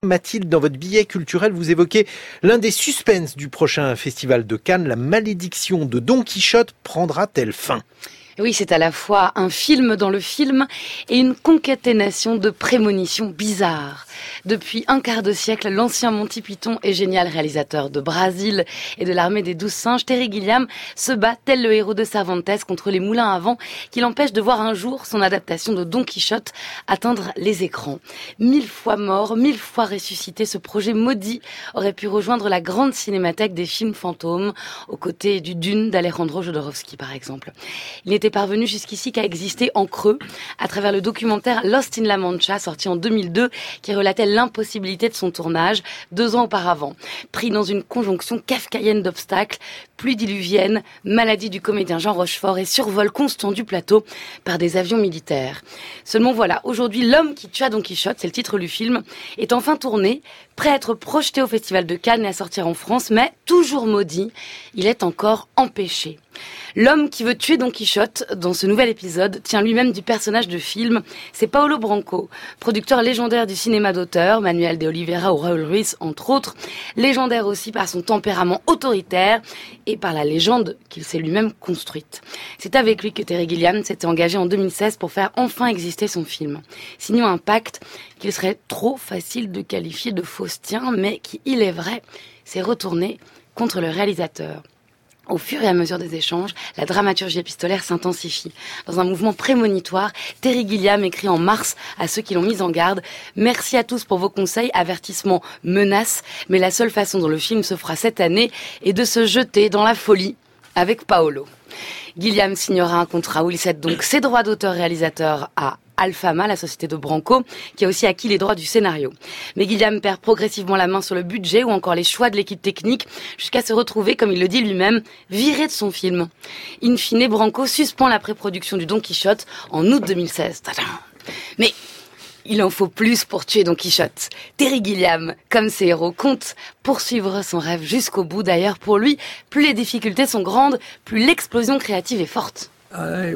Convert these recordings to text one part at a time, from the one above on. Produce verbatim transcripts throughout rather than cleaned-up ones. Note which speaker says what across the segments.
Speaker 1: Mathilde, dans votre billet culturel, vous évoquez l'un des suspens du prochain festival de Cannes. La malédiction de Don Quichotte prendra-t-elle fin ?
Speaker 2: Oui, c'est à la fois un film dans le film et une concaténation de prémonitions bizarres. Depuis un quart de siècle, l'ancien Monty Python et génial réalisateur de Brasil et de l'Armée des Douze Singes, Terry Gilliam, se bat tel le héros de Cervantes contre les moulins à vent qui l'empêchent de voir un jour son adaptation de Don Quichotte atteindre les écrans. Mille fois mort, mille fois ressuscité, ce projet maudit aurait pu rejoindre la grande cinémathèque des films fantômes, aux côtés du Dune d'Alejandro Jodorowsky par exemple. Il n'était parvenu jusqu'ici qu'à exister en creux, à travers le documentaire Lost in La Mancha, sorti en deux mille deux, qui relatait l'impossibilité de son tournage deux ans auparavant. Pris dans une conjonction kafkaïenne d'obstacles, pluie diluvienne, maladie du comédien Jean Rochefort et survol constant du plateau par des avions militaires. Seulement voilà, aujourd'hui, L'homme qui tua Don Quichotte, c'est le titre du film, est enfin tourné, prêt à être projeté au Festival de Cannes et à sortir en France, mais toujours maudit, il est encore empêché. L'homme qui veut tuer Don Quichotte, dans ce nouvel épisode, tient lui-même du personnage de film. C'est Paolo Branco, producteur légendaire du cinéma d'auteur, Manuel de Oliveira ou Raúl Ruiz, entre autres. Légendaire aussi par son tempérament autoritaire et par la légende qu'il s'est lui-même construite. C'est avec lui que Terry Gilliam s'était engagé en deux mille seize pour faire enfin exister son film. Signant un pacte qu'il serait trop facile de qualifier de faustien, mais qui, il est vrai, s'est retourné contre le réalisateur. Au fur et à mesure des échanges, la dramaturgie épistolaire s'intensifie. Dans un mouvement prémonitoire, Terry Gilliam écrit en mars à ceux qui l'ont mis en garde « Merci à tous pour vos conseils, avertissements, menaces, mais la seule façon dont le film se fera cette année est de se jeter dans la folie avec Paolo ». Gilliam signera un contrat où il cède donc ses droits d'auteur-réalisateur à Alfama, la société de Branco, qui a aussi acquis les droits du scénario. Mais Gilliam perd progressivement la main sur le budget ou encore les choix de l'équipe technique, jusqu'à se retrouver, comme il le dit lui-même, viré de son film. In fine, Branco suspend la pré-production du Don Quichotte en août deux mille seize. Tadam. Mais il en faut plus pour tuer Don Quichotte. Terry Gilliam, comme ses héros, compte poursuivre son rêve jusqu'au bout. D'ailleurs, pour lui, plus les difficultés sont grandes, plus l'explosion créative est forte.
Speaker 3: Mais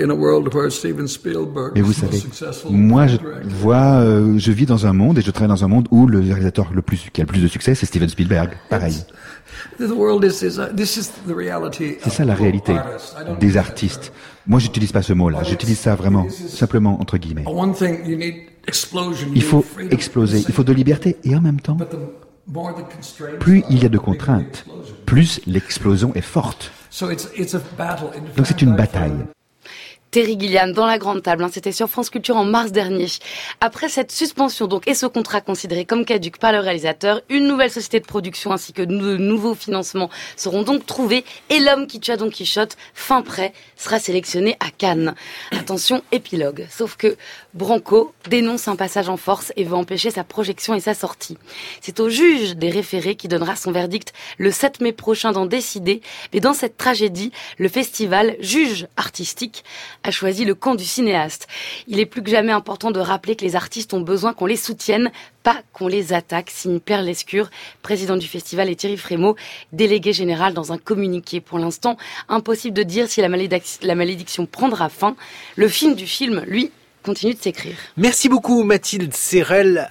Speaker 3: vous savez, moi je vois, euh, je vis dans un monde et je travaille dans un monde où le réalisateur le plus qui a le plus de succès, c'est Steven Spielberg. Pareil. C'est ça la réalité des artistes. Moi, j'utilise pas ce mot-là. J'utilise ça vraiment simplement entre guillemets. Il faut exploser, il faut de liberté et en même temps, plus il y a de contraintes, plus l'explosion est forte. Donc c'est une bataille.
Speaker 2: Terry Gilliam dans la grande table, hein, c'était sur France Culture en mars dernier. Après cette suspension donc et ce contrat considéré comme caduc par le réalisateur, une nouvelle société de production ainsi que de nouveaux financements seront donc trouvés et l'homme qui tua Don Quichotte, fin prêt, sera sélectionné à Cannes. Attention, épilogue. Sauf que Branco dénonce un passage en force et veut empêcher sa projection et sa sortie. C'est au juge des référés qui donnera son verdict le sept mai prochain d'en décider. Mais dans cette tragédie, le festival, juge artistique, a choisi le camp du cinéaste. Il est plus que jamais important de rappeler que les artistes ont besoin qu'on les soutienne, pas qu'on les attaque, signe Pierre Lescure, président du festival, et Thierry Frémaux, délégué général, dans un communiqué. Pour l'instant, impossible de dire si la, malédic- la malédiction prendra fin. Le film du film, lui, continue de s'écrire.
Speaker 1: Merci beaucoup Mathilde Serrel.